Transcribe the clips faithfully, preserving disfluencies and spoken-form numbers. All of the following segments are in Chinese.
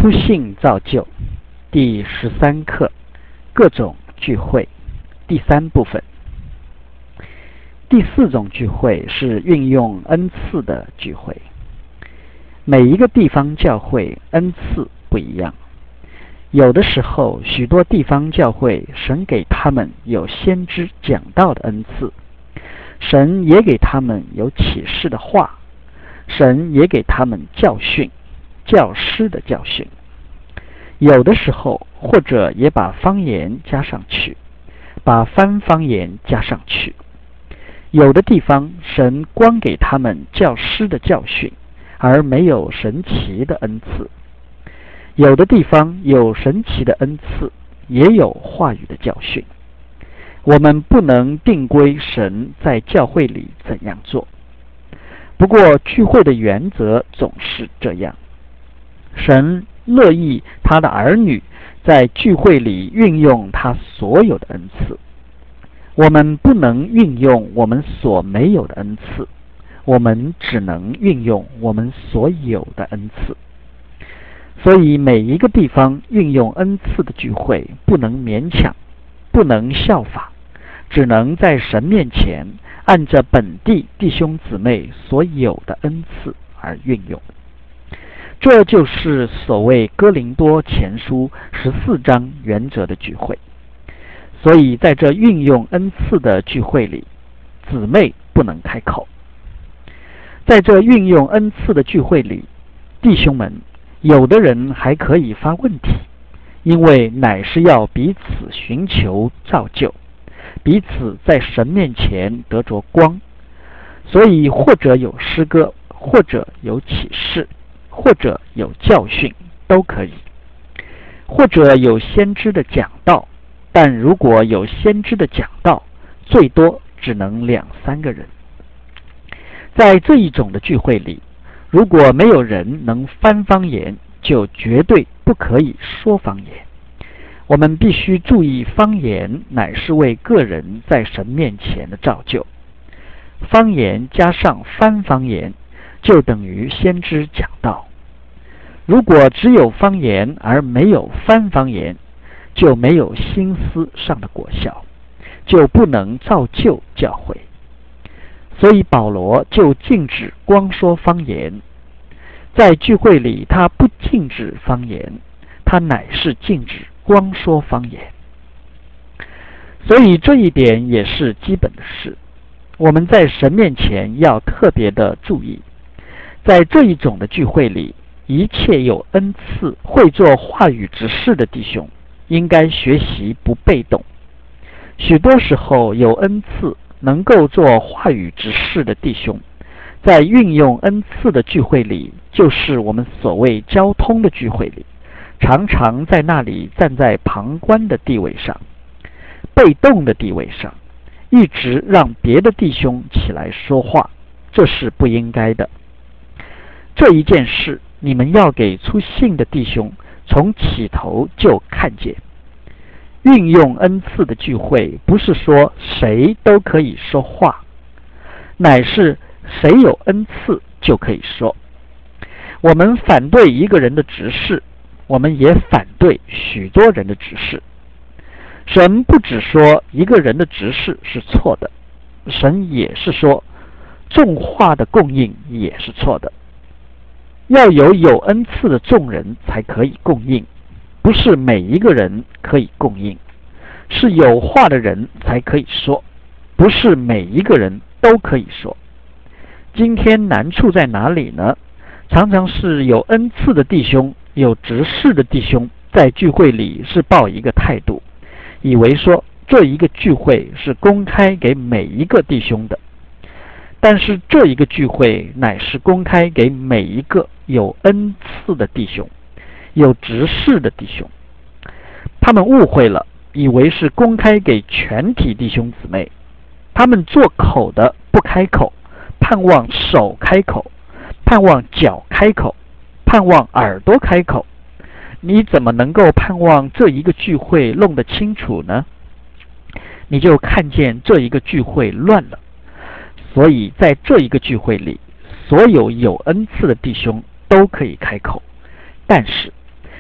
初信造就第十三课，各种聚会第三部分。第四种聚会是运用恩赐的聚会。每一个地方教会恩赐不一样，有的时候许多地方教会神给他们有先知讲道的恩赐，神也给他们有启示的话，神也给他们教训，教师的教训。有的时候或者也把方言加上去，把翻方言加上去。有的地方神光给他们教师的教训，而没有神奇的恩赐。有的地方有神奇的恩赐，也有话语的教训。我们不能定规神在教会里怎样做，不过聚会的原则总是这样。神乐意他的儿女在聚会里运用他所有的恩赐。我们不能运用我们所没有的恩赐，我们只能运用我们所有的恩赐。所以每一个地方运用恩赐的聚会不能勉强，不能效法，只能在神面前按着本地弟兄姊妹所有的恩赐而运用。这就是所谓哥林多前书十四章原则的聚会。所以在这运用恩赐的聚会里，姊妹不能开口。在这运用恩赐的聚会里，弟兄们，有的人还可以发问题，因为乃是要彼此寻求造就，彼此在神面前得着光。所以或者有诗歌，或者有启示，或者有教训，都可以。或者有先知的讲道，但如果有先知的讲道，最多只能两三个人。在这一种的聚会里，如果没有人能翻方言，就绝对不可以说方言。我们必须注意，方言乃是为个人在神面前的造就。方言加上翻方言，就等于先知讲道。如果只有方言而没有翻方言，就没有心思上的果效，就不能造就教会。所以保罗就禁止光说方言。在聚会里，他不禁止方言，他乃是禁止光说方言。所以这一点也是基本的事，我们在神面前要特别的注意。在这一种的聚会里，一切有恩赐会做话语执事的弟兄，应该学习不被动。许多时候有恩赐能够做话语执事的弟兄，在运用恩赐的聚会里，就是我们所谓交通的聚会里，常常在那里站在旁观的地位上，被动的地位上，一直让别的弟兄起来说话，这是不应该的。这一件事你们要给出信的弟兄从起头就看见。运用恩赐的聚会不是说谁都可以说话，乃是谁有恩赐就可以说。我们反对一个人的执事，我们也反对许多人的执事。神不只说一个人的执事是错的，神也是说众话的供应也是错的。要有有恩赐的众人才可以供应，不是每一个人可以供应。是有话的人才可以说，不是每一个人都可以说。今天难处在哪里呢？常常是有恩赐的弟兄，有执事的弟兄，在聚会里是抱一个态度，以为说这一个聚会是公开给每一个弟兄的。但是这一个聚会乃是公开给每一个有恩赐的弟兄，有执事的弟兄。他们误会了，以为是公开给全体弟兄姊妹。他们做口的不开口，盼望手开口，盼望脚开口，盼望耳朵开口。你怎么能够盼望这一个聚会弄得清楚呢？你就看见这一个聚会乱了。所以在这一个聚会里，所有有恩赐的弟兄都可以开口，但是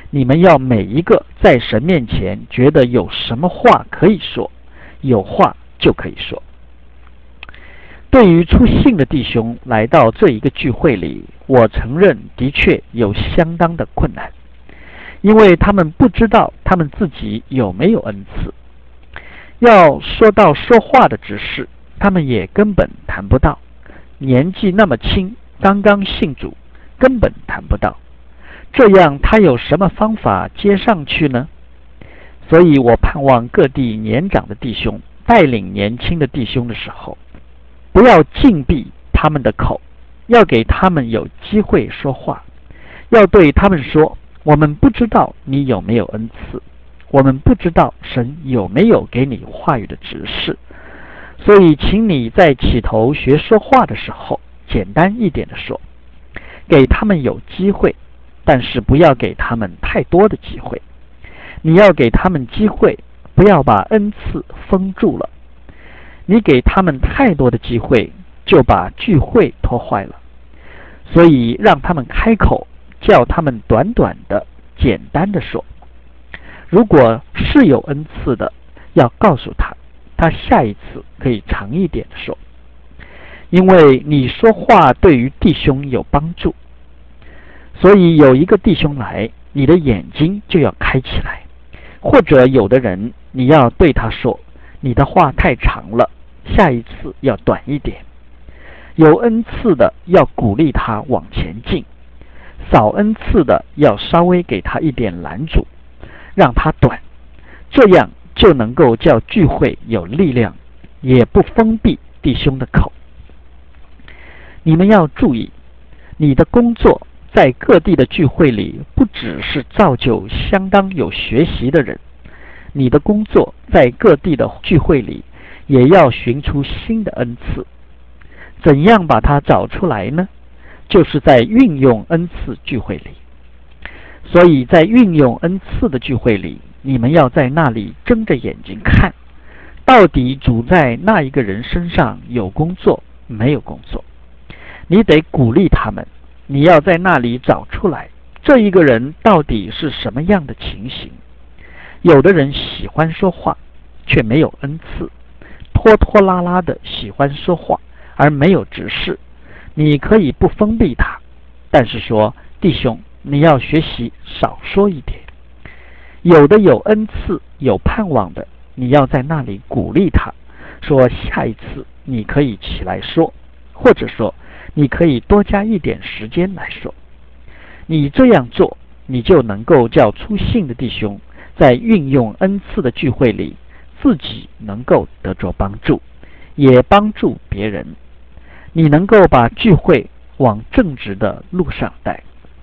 你们要每一个在神面前觉得有什么话可以说，有话就可以说。对于初信的弟兄来到这一个聚会里，我承认的确有相当的困难，因为他们不知道他们自己有没有恩赐。要说到说话的执事，他们也根本谈不到，年纪那么轻，刚刚信主，根本谈不到。这样他有什么方法接上去呢？所以我盼望各地年长的弟兄带领年轻的弟兄的时候，不要禁闭他们的口，要给他们有机会说话，要对他们说，我们不知道你有没有恩赐，我们不知道神有没有给你话语的指示，所以请你在起头学说话的时候简单一点的说，给他们有机会，但是不要给他们太多的机会。你要给他们机会，不要把恩赐封住了。你给他们太多的机会，就把聚会拖坏了。所以让他们开口，叫他们短短的、简单的说。如果是有恩赐的，要告诉他，他下一次可以长一点的说。因为你说话对于弟兄有帮助，所以有一个弟兄来，你的眼睛就要开起来。或者有的人，你要对他说，你的话太长了，下一次要短一点。有恩赐的要鼓励他往前进，少恩赐的要稍微给他一点拦阻，让他短，这样就能够叫聚会有力量，也不封闭弟兄的口。你们要注意，你的工作在各地的聚会里，不只是造就相当有学习的人，你的工作在各地的聚会里，也要寻出新的恩赐。怎样把它找出来呢？就是在运用恩赐聚会里。所以在运用恩赐的聚会里，你们要在那里睁着眼睛看，到底主在那一个人身上有工作没有工作。你得鼓励他们，你要在那里找出来，这一个人到底是什么样的情形。有的人喜欢说话，却没有恩赐，拖拖拉拉的喜欢说话，而没有执事。你可以不封闭他，但是说，弟兄，你要学习少说一点。有的有恩赐有盼望的，你要在那里鼓励他，说下一次你可以起来说，或者说你可以多加一点时间来说。你这样做，你就能够叫初信的弟兄在运用恩赐的聚会里，自己能够得着帮助，也帮助别人。你能够把聚会往正直的路上带。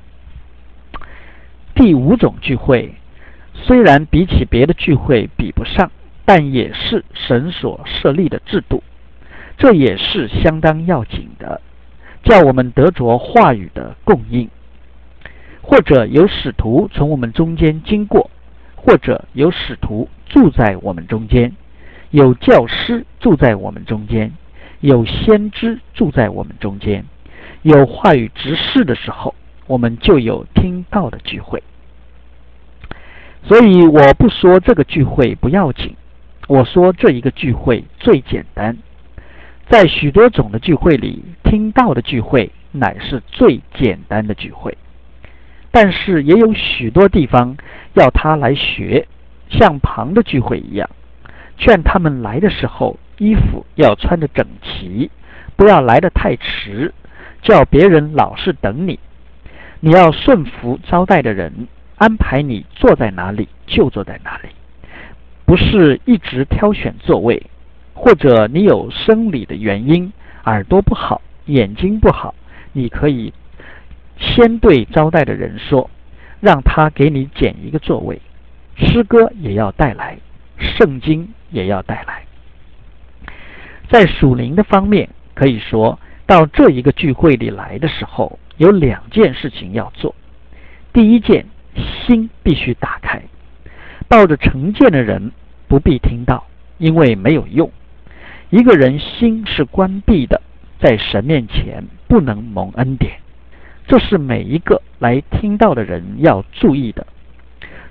第五种聚会，虽然比起别的聚会比不上，但也是神所设立的制度，这也是相当要紧的，叫我们得着话语的供应。或者有使徒从我们中间经过，或者有使徒住在我们中间，有教师住在我们中间，有先知住在我们中间，有话语执事的时候，我们就有听道的聚会。所以我不说这个聚会不要紧，我说这一个聚会最简单。在许多种的聚会里，听道的聚会乃是最简单的聚会。但是也有许多地方要他来学，像旁的聚会一样，劝他们来的时候衣服要穿得整齐，不要来得太迟，叫别人老是等你。你要顺服招待的人，安排你坐在哪里就坐在哪里，不是一直挑选座位。或者你有生理的原因，耳朵不好，眼睛不好，你可以先对招待的人说，让他给你拣一个座位。诗歌也要带来，圣经也要带来。在属灵的方面，可以说到这一个聚会里来的时候，有两件事情要做。第一件，心必须打开，抱着成见的人不必听到，因为没有用。一个人心是关闭的，在神面前不能蒙恩典，这是每一个来听到的人要注意的。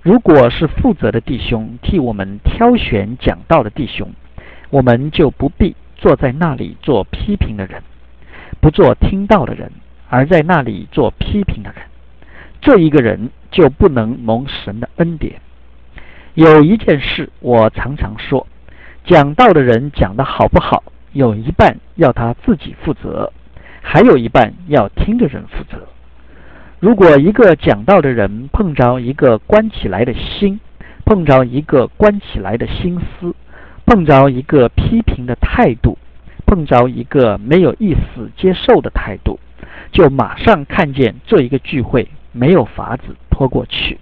如果是负责的弟兄替我们挑选讲道的弟兄，我们就不必坐在那里做批评的人，不做听道的人，而在那里做批评的人。这一个人就不能蒙神的恩典。有一件事我常常说，讲道的人讲得好不好，有一半要他自己负责，还有一半要听的人负责。如果一个讲道的人碰着一个关起来的心，碰着一个关起来的心思，碰着一个批评的态度，碰着一个没有意思接受的态度，就马上看见这一个聚会没有法子拖过去。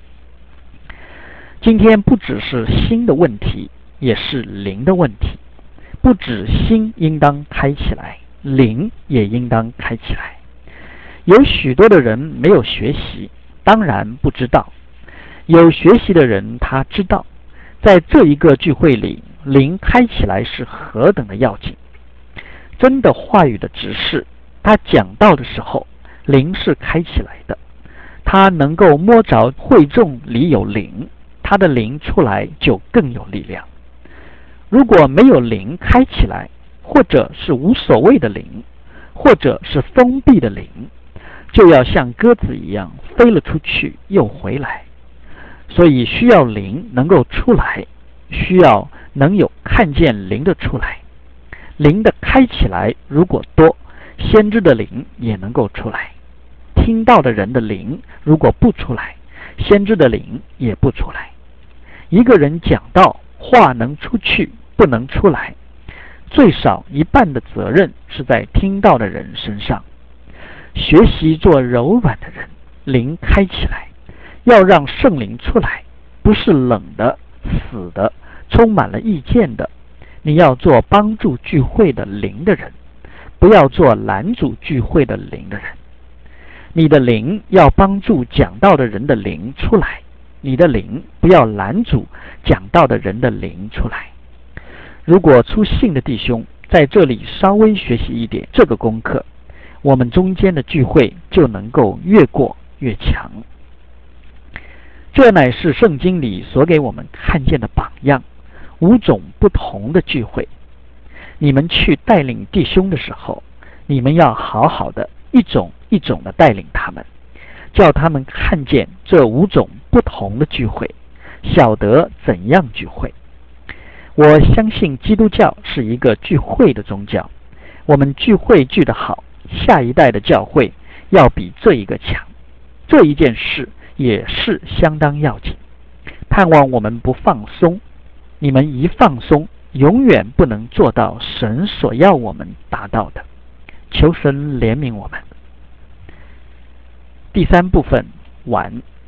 今天不只是心的问题，也是灵的问题。不止心应当开起来，灵也应当开起来。有许多的人没有学习，当然不知道；有学习的人，他知道，在这一个聚会里，灵开起来是何等的要紧。真的话语的执事，他讲道的时候，灵是开起来的，他能够摸着会众里有灵，他的灵出来就更有力量。如果没有灵开起来，或者是无所谓的灵，或者是封闭的灵，就要像鸽子一样飞了出去又回来。所以需要灵能够出来，需要能有看见灵的出来。灵的开起来如果多，先知的灵也能够出来。听到的人的灵如果不出来，先知的灵也不出来。一个人讲道，话能出去不能出来，最少一半的责任是在听到的人身上。学习做柔软的人，灵开起来，要让圣灵出来，不是冷的、死的、充满了意见的。你要做帮助聚会的灵的人，不要做拦阻聚会的灵的人。你的灵要帮助讲道的人的灵出来，你的灵不要拦阻讲道的人的灵出来。如果出信的弟兄在这里稍微学习一点这个功课，我们中间的聚会就能够越过越强。这乃是圣经里所给我们看见的榜样，五种不同的聚会。你们去带领弟兄的时候，你们要好好的一种一种的带领他们，叫他们看见这五种不同的聚会，晓得怎样聚会。我相信基督教是一个聚会的宗教，我们聚会聚得好，下一代的教会要比这一个强。这一件事也是相当要紧，盼望我们不放松。你们一放松，永远不能做到神所要我们达到的。求神怜悯我们。第三部分完。